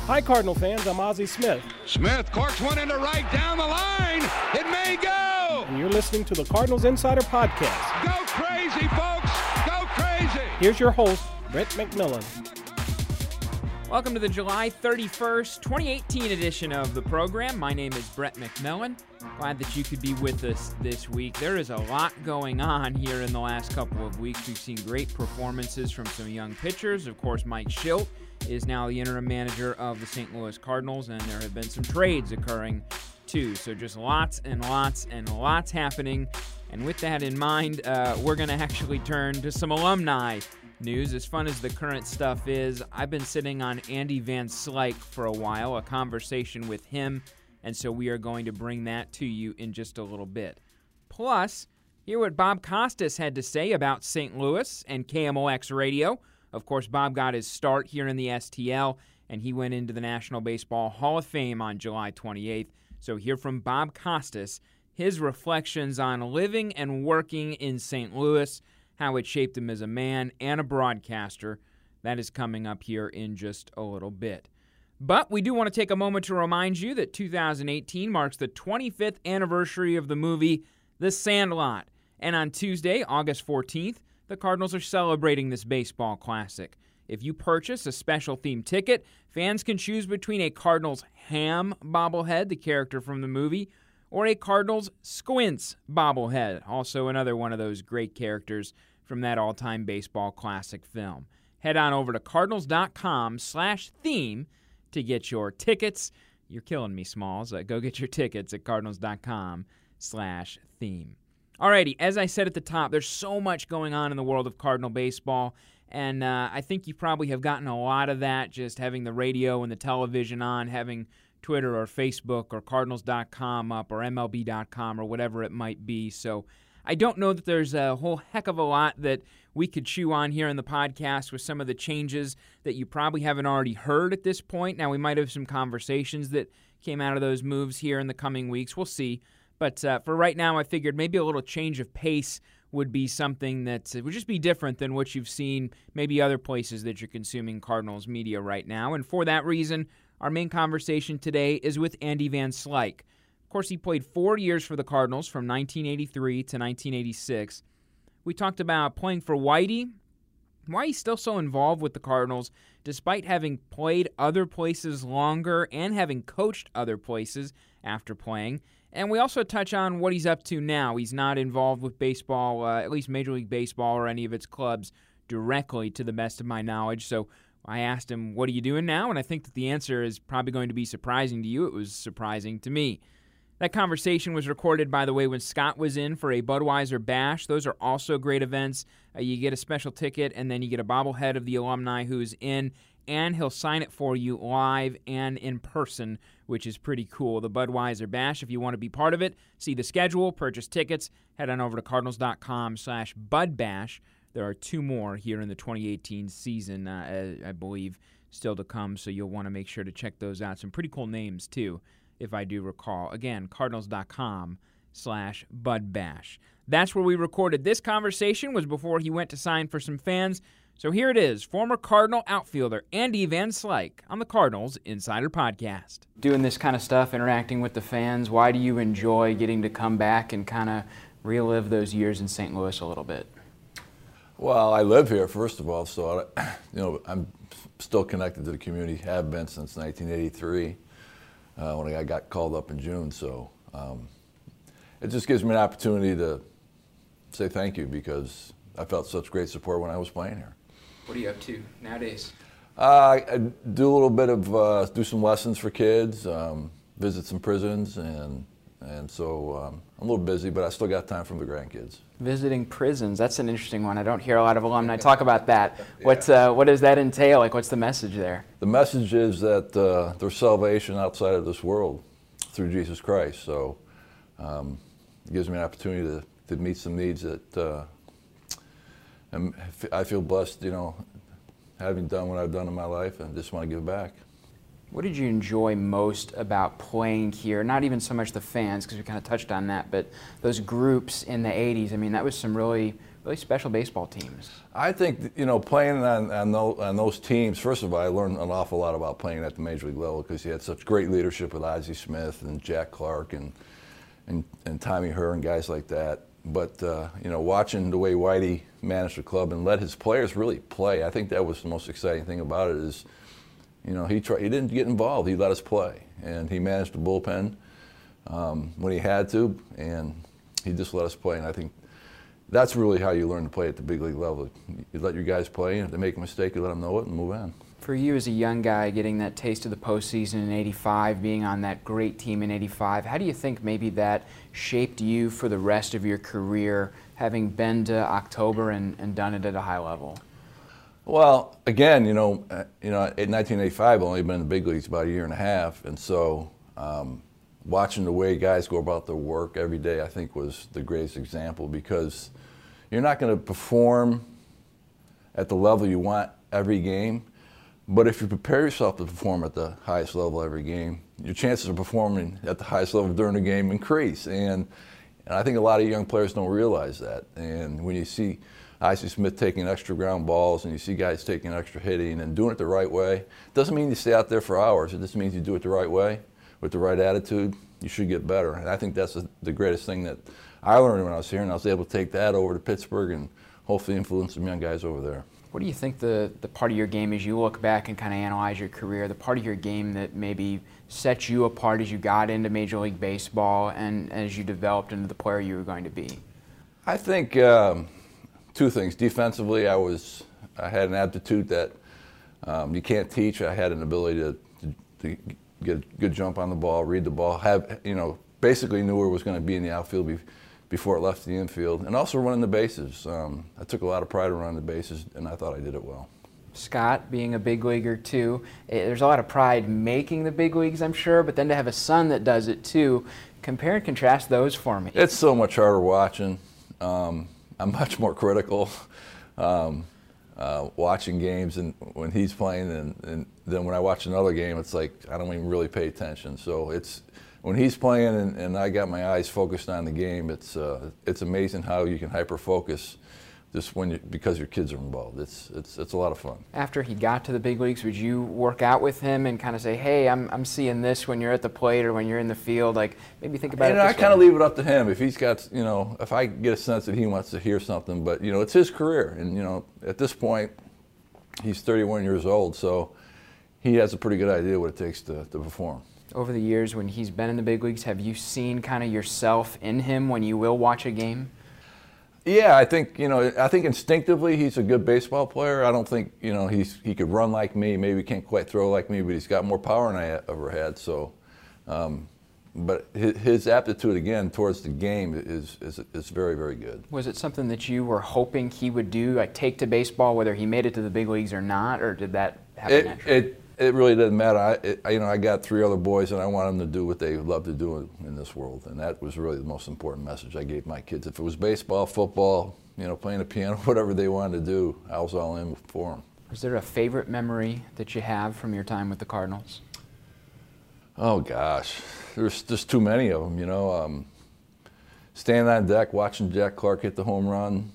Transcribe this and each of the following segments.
Hi, Cardinal fans. I'm Ozzie Smith. Smith corks one into right down the line. It may go. And you're listening to the Cardinals Insider Podcast. Go crazy, folks. Go crazy. Here's your host, Brett McMillan. Welcome to the July 31st, 2018 edition of the program. My name is Brett McMillan. Glad that you could be with us this week. There is a lot going on here in the last couple of weeks. We've seen great performances from some young pitchers. Of course, Mike Shildt is now the interim manager of the St. Louis Cardinals, and there have been some trades occurring too. So just lots and lots and lots happening. And with that in mind, we're going to actually turn to some alumni news. As fun as the current stuff is, I've been sitting on Andy Van Slyke for a while, a conversation with him, and so we are going to bring that to you in just a little bit. Plus, hear what Bob Costas had to say about St. Louis and KMOX Radio. Of course, Bob got his start here in the STL, and he went into the National Baseball Hall of Fame on July 28th. So hear from Bob Costas, his reflections on living and working in St. Louis, how it shaped him as a man and a broadcaster. That is coming up here in just a little bit. But we do want to take a moment to remind you that 2018 marks the 25th anniversary of the movie The Sandlot. And on Tuesday, August 14th, the Cardinals are celebrating this baseball classic. If you purchase a special themed ticket, fans can choose between a Cardinals Ham bobblehead, the character from the movie, or a Cardinals Squints bobblehead, also another one of those great characters from that all-time baseball classic film. Head on over to cardinals.com/theme to get your tickets. You're killing me, Smalls. Go get your tickets at cardinals.com/theme. Alrighty, as I said at the top, there's so much going on in the world of Cardinal baseball, and I think you probably have gotten a lot of that just having the radio and the television on, having Twitter or Facebook or Cardinals.com up or MLB.com or whatever it might be. So I don't know that there's a whole heck of a lot that we could chew on here in the podcast with some of the changes that you probably haven't already heard at this point. Now, we might have some conversations that came out of those moves here in the coming weeks. We'll see. But for right now, I figured maybe a little change of pace would be something that would just be different than what you've seen maybe other places that you're consuming Cardinals media right now. And for that reason, our main conversation today is with Andy Van Slyke. Of course, he played 4 years for the Cardinals from 1983 to 1986. We talked about playing for Whitey, why he's still so involved with the Cardinals despite having played other places longer and having coached other places after playing. And we also touch on what he's up to now. He's not involved with baseball, at least Major League Baseball or any of its clubs directly to the best of my knowledge. So I asked him, what are you doing now? And I think that the answer is probably going to be surprising to you. It was surprising to me. That conversation was recorded, by the way, when Scott was in for a Budweiser Bash. Those are also great events. You get a special ticket, and then you get a bobblehead of the alumni who's in, and he'll sign it for you live and in person, which is pretty cool. The Budweiser Bash, if you want to be part of it, see the schedule, purchase tickets, head on over to cardinals.com/budbash. There are two more here in the 2018 season, I believe, still to come, so you'll want to make sure to check those out. Some pretty cool names, too, if I do recall. Again, cardinals.com/budbash. That's where we recorded this conversation, was before he went to sign for some fans. So here it is, former Cardinal outfielder Andy Van Slyke on the Cardinals Insider Podcast. Doing this kind of stuff, interacting with the fans, why do you enjoy getting to come back and kind of relive those years in St. Louis a little bit? Well, I live here, first of all, so I'm still connected to the community, have been since 1983 when I got called up in June. So it just gives me an opportunity to say thank you because I felt such great support when I was playing here. What are you up to nowadays? I do a little bit of, do some lessons for kids, visit some prisons, and so I'm a little busy, but I still got time for the grandkids. Visiting prisons, that's an interesting one. I don't hear a lot of alumni talk about that. Yeah. What does that entail? Like, what's the message there? The message is that there's salvation outside of this world through Jesus Christ. So it gives me an opportunity to meet some needs that and I feel blessed, having done what I've done in my life, and just want to give back. What did you enjoy most about playing here? Not even so much the fans, because we kind of touched on that, but those groups in the 80s. I mean, that was some really, really special baseball teams. I think, playing on those teams, first of all, I learned an awful lot about playing at the major league level because you had such great leadership with Ozzie Smith and Jack Clark and Tommy Herr and guys like that. But, watching the way Whitey managed the club and let his players really play, I think that was the most exciting thing about it is, he didn't get involved. He let us play. And he managed the bullpen when he had to, and he just let us play. And I think that's really how you learn to play at the big league level. You let your guys play, and if they make a mistake, you let them know it and move on. For you as a young guy getting that taste of the postseason in '85, being on that great team in '85, how do you think maybe that shaped you for the rest of your career, having been to October and done it at a high level? Well, again, in 1985, I've only been in the big leagues about a year and a half, and so watching the way guys go about their work every day, I think, was the greatest example because you're not going to perform at the level you want every game, but if you prepare yourself to perform at the highest level every game, your chances of performing at the highest level during the game increase. And I think a lot of young players don't realize that. And when you see Ozzie Smith taking extra ground balls and you see guys taking extra hitting and doing it the right way, it doesn't mean you stay out there for hours. It just means you do it the right way with the right attitude. You should get better. And I think that's the greatest thing that I learned when I was here, and I was able to take that over to Pittsburgh and hopefully influence some young guys over there. What do you think the part of your game, as you look back and kind of analyze your career, the part of your game that maybe set you apart as you got into Major League Baseball and as you developed into the player you were going to be? I think two things. Defensively, I had an aptitude that you can't teach. I had an ability to get a good jump on the ball, read the ball, basically knew where it was going to be in the outfield before it left the infield, and also running the bases. I took a lot of pride in running the bases, and I thought I did it well. Scott, being a big leaguer too, there's a lot of pride making the big leagues, I'm sure, but then to have a son that does it too, compare and contrast those for me. It's so much harder watching. I'm much more critical watching games and when he's playing, and then when I watch another game, it's like I don't even really pay attention. So it's when he's playing and I got my eyes focused on the game, it's amazing how you can hyper focus just because your kids are involved. It's a lot of fun. After he got to the big leagues, would you work out with him and kind of say, hey, I'm seeing this when you're at the plate or when you're in the field? Like, maybe think about it this way. I kind of leave it up to him. If he's got, if I get a sense that he wants to hear something, but, it's his career. And, at this point, he's 31 years old, so he has a pretty good idea what it takes to perform. Over the years when he's been in the big leagues, have you seen kind of yourself in him when you will watch a game? Yeah, I think instinctively he's a good baseball player. I don't think he could run like me. Maybe he can't quite throw like me, but he's got more power than I ever had. So, but his aptitude again towards the game is very, very good. Was it something that you were hoping he would do, like take to baseball, whether he made it to the big leagues or not, or did that happen naturally? It really doesn't matter. I got 3 other boys, and I want them to do what they love to do in this world, and that was really the most important message I gave my kids. If it was baseball, football, playing the piano, whatever they wanted to do, I was all in for them. Is there a favorite memory that you have from your time with the Cardinals? Oh gosh, there's just too many of them. Standing on deck, watching Jack Clark hit the home run.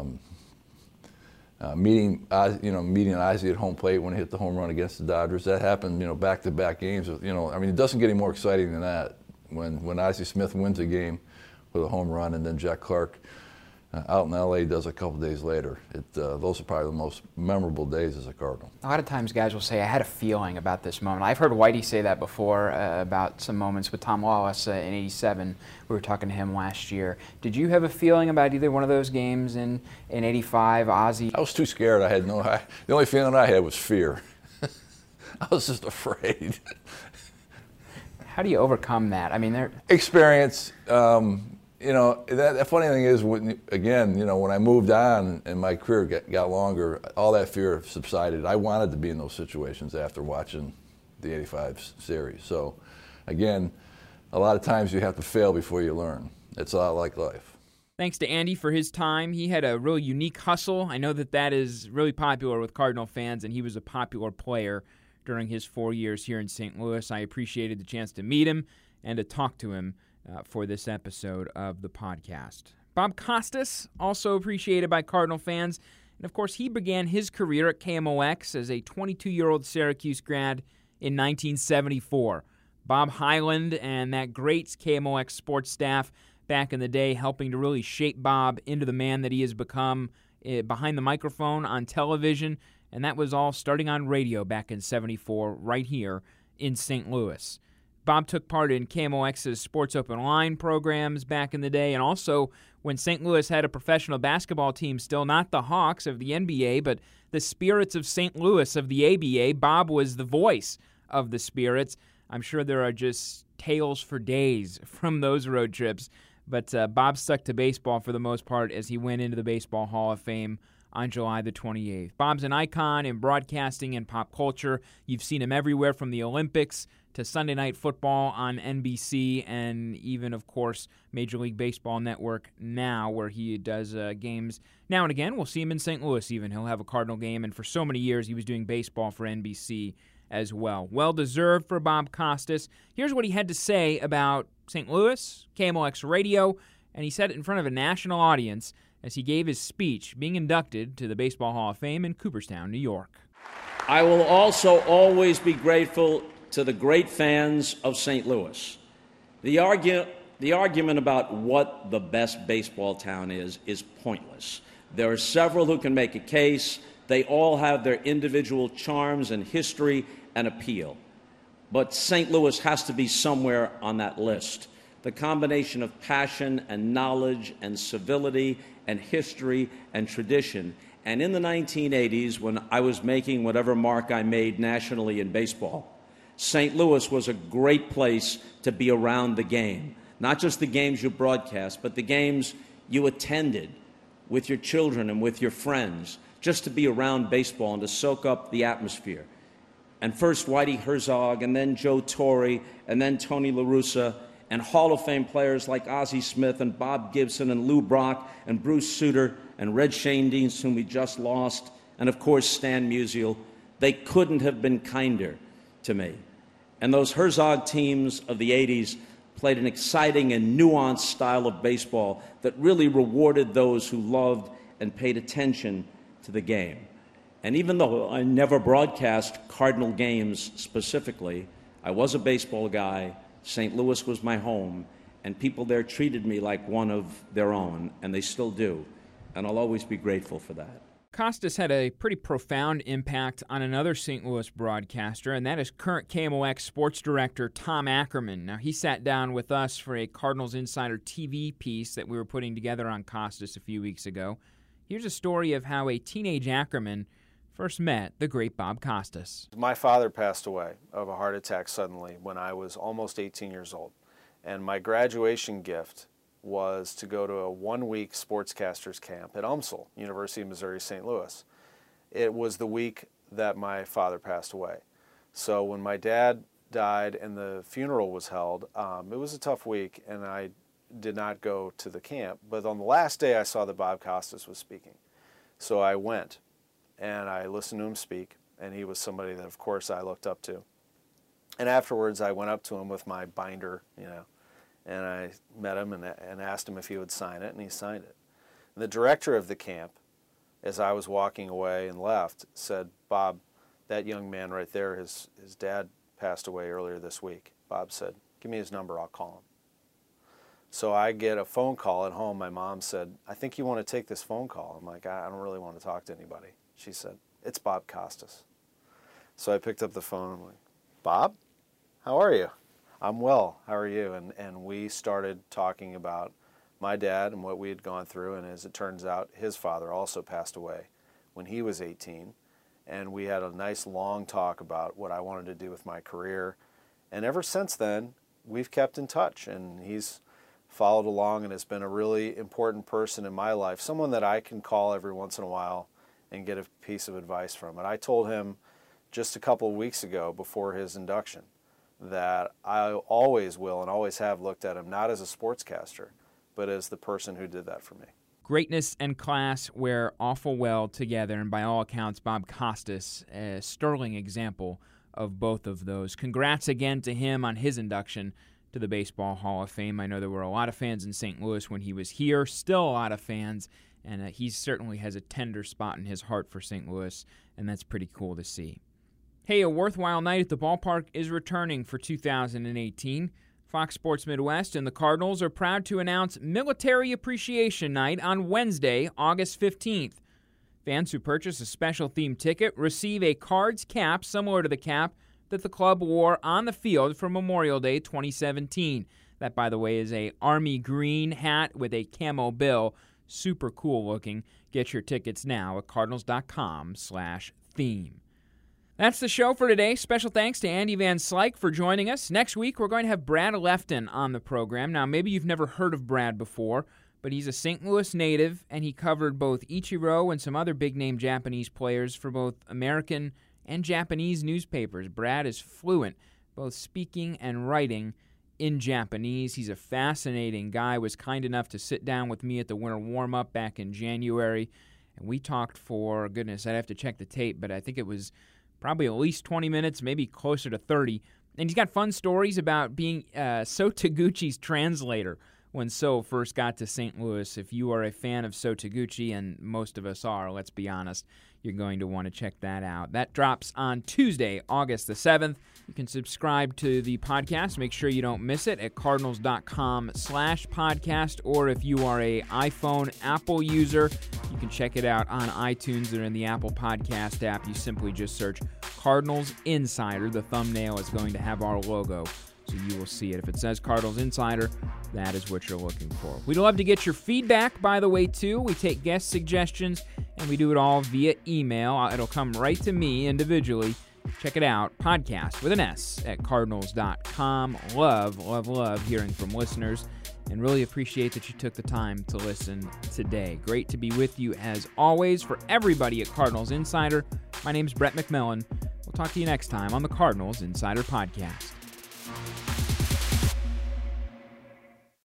Meeting Ozzie at home plate when he hit the home run against the Dodgers. That happened, back-to-back games. It doesn't get any more exciting than that. When Ozzie Smith wins a game with a home run, and then Jack Clark out in L.A. does a couple days later. Those are probably the most memorable days as a Cardinal. A lot of times guys will say, I had a feeling about this moment. I've heard Whitey say that before about some moments with Tom Wallace in '87. We were talking to him last year. Did you have a feeling about either one of those games in '85, Ozzie? I was too scared. The only feeling I had was fear. I was just afraid. How do you overcome that? I mean, experience. The funny thing is, when I moved on and my career got longer, all that fear subsided. I wanted to be in those situations after watching the '85 series. So, again, a lot of times you have to fail before you learn. It's a lot like life. Thanks to Andy for his time. He had a really unique hustle. I know that is really popular with Cardinal fans, and he was a popular player during his 4 years here in St. Louis. I appreciated the chance to meet him and to talk to him for this episode of the podcast. Bob Costas, also appreciated by Cardinal fans. And, of course, he began his career at KMOX as a 22-year-old Syracuse grad in 1974. Bob Hyland and that great KMOX sports staff back in the day helping to really shape Bob into the man that he has become behind the microphone on television. And that was all starting on radio back in 74 right here in St. Louis. Bob took part in KMOX's Sports Open Line programs back in the day, and also when St. Louis had a professional basketball team still, not the Hawks of the NBA, but the Spirits of St. Louis of the ABA. Bob was the voice of the Spirits. I'm sure there are just tales for days from those road trips, but Bob stuck to baseball for the most part as he went into the Baseball Hall of Fame on July the 28th. Bob's an icon in broadcasting and pop culture. You've seen him everywhere from the Olympics to Sunday Night Football on NBC and even, of course, Major League Baseball Network now, where he does games now and again. We'll see him in St. Louis even. He'll have a Cardinal game, and for so many years he was doing baseball for NBC as well. Well-deserved for Bob Costas. Here's what he had to say about St. Louis, KMOX Radio, and he said it in front of a national audience as he gave his speech being inducted to the Baseball Hall of Fame in Cooperstown, New York. I will also always be grateful to the great fans of St. Louis. The argument about what the best baseball town is pointless. There are several who can make a case. They all have their individual charms and history and appeal. But St. Louis has to be somewhere on that list. The combination of passion and knowledge and civility and history and tradition. And in the 1980s, when I was making whatever mark I made nationally in baseball, St. Louis was a great place to be around the game. Not just the games you broadcast, but the games you attended with your children and with your friends, just to be around baseball and to soak up the atmosphere. And first Whitey Herzog, and then Joe Torre, and then Tony La Russa, and Hall of Fame players like Ozzie Smith and Bob Gibson and Lou Brock and Bruce Sutter and Red Schoendienst, whom we just lost, and of course Stan Musial. They couldn't have been kinder to me. And those Herzog teams of the 80s played an exciting and nuanced style of baseball that really rewarded those who loved and paid attention to the game. And even though I never broadcast Cardinal games specifically, I was a baseball guy. St. Louis was my home, and people there treated me like one of their own, and they still do. And I'll always be grateful for that. Costas had a pretty profound impact on another St. Louis broadcaster, and that is current KMOX sports director Tom Ackerman. Now, he sat down with us for a Cardinals Insider TV piece that we were putting together on Costas a few weeks ago. Here's a story of how a teenage Ackerman first met the great Bob Costas. My father passed away of a heart attack suddenly when I was almost 18 years old, and my graduation gift was to go to a one-week sportscasters camp at UMSL, University of Missouri St. Louis. It was the week that my father passed away. So when my dad died and the funeral was held, it was a tough week, and I did not go to the camp. But on the last day, I saw that Bob Costas was speaking. So I went, and I listened to him speak, and he was somebody that, of course, I looked up to. And afterwards, I went up to him with my binder, and I met him and asked him if he would sign it, and he signed it. And the director of the camp, as I was walking away and left, said, "Bob, that young man right there, his dad passed away earlier this week." Bob said, "Give me his number, I'll call him." So I get a phone call at home. My mom said, "I think you want to take this phone call." I'm like, "I don't really want to talk to anybody." She said, "It's Bob Costas." So I picked up the phone. I'm like, "Bob, how are you?" "I'm well, how are you?" And we started talking about my dad and what we had gone through, and as it turns out, his father also passed away when he was 18, and we had a nice long talk about what I wanted to do with my career, and ever since then, we've kept in touch, and he's followed along and has been a really important person in my life, someone that I can call every once in a while and get a piece of advice from. And I told him just a couple of weeks ago before his induction that I always will and always have looked at him not as a sportscaster, but as the person who did that for me. Greatness and class wear awful well together, and by all accounts, Bob Costas, a sterling example of both of those. Congrats again to him on his induction to the Baseball Hall of Fame. I know there were a lot of fans in St. Louis when he was here, still a lot of fans, and he certainly has a tender spot in his heart for St. Louis, and that's pretty cool to see. Hey, a worthwhile night at the ballpark is returning for 2018. Fox Sports Midwest and the Cardinals are proud to announce Military Appreciation Night on Wednesday, August 15th. Fans who purchase a special themed ticket receive a Cards cap similar to the cap that the club wore on the field for Memorial Day 2017. That, by the way, is a army green hat with a camo bill. Super cool looking. Get your tickets now at cardinals.com/theme. That's the show for today. Special thanks to Andy Van Slyke for joining us. Next week, we're going to have Brad Lefton on the program. Now, maybe you've never heard of Brad before, but he's a St. Louis native, and he covered both Ichiro and some other big-name Japanese players for both American and Japanese newspapers. Brad is fluent, both speaking and writing in Japanese. He's a fascinating guy, was kind enough to sit down with me at the winter warm-up back in January, and we talked for, goodness, I'd have to check the tape, but I think it was probably at least 20 minutes, maybe closer to 30. And he's got fun stories about being So Taguchi's translator when So first got to St. Louis. If you are a fan of So Taguchi, and most of us are, let's be honest, you're going to want to check that out. That drops on Tuesday, August the 7th. You can subscribe to the podcast. Make sure you don't miss it at cardinals.com/podcast, or if you are a iPhone Apple user, you can check it out on iTunes or in the Apple Podcast app. You simply just search Cardinals Insider. The thumbnail is going to have our logo, so you will see it. If it says Cardinals Insider, that is what you're looking for. We'd love to get your feedback, by the way, too. We take guest suggestions, and we do it all via email. It'll come right to me individually. Check it out, podcast with an S at cardinals.com. Love hearing from listeners, and really appreciate that you took the time to listen today. Great to be with you as always. For everybody at Cardinals Insider, my name's Brett McMillan. We'll talk to you next time on the Cardinals Insider Podcast.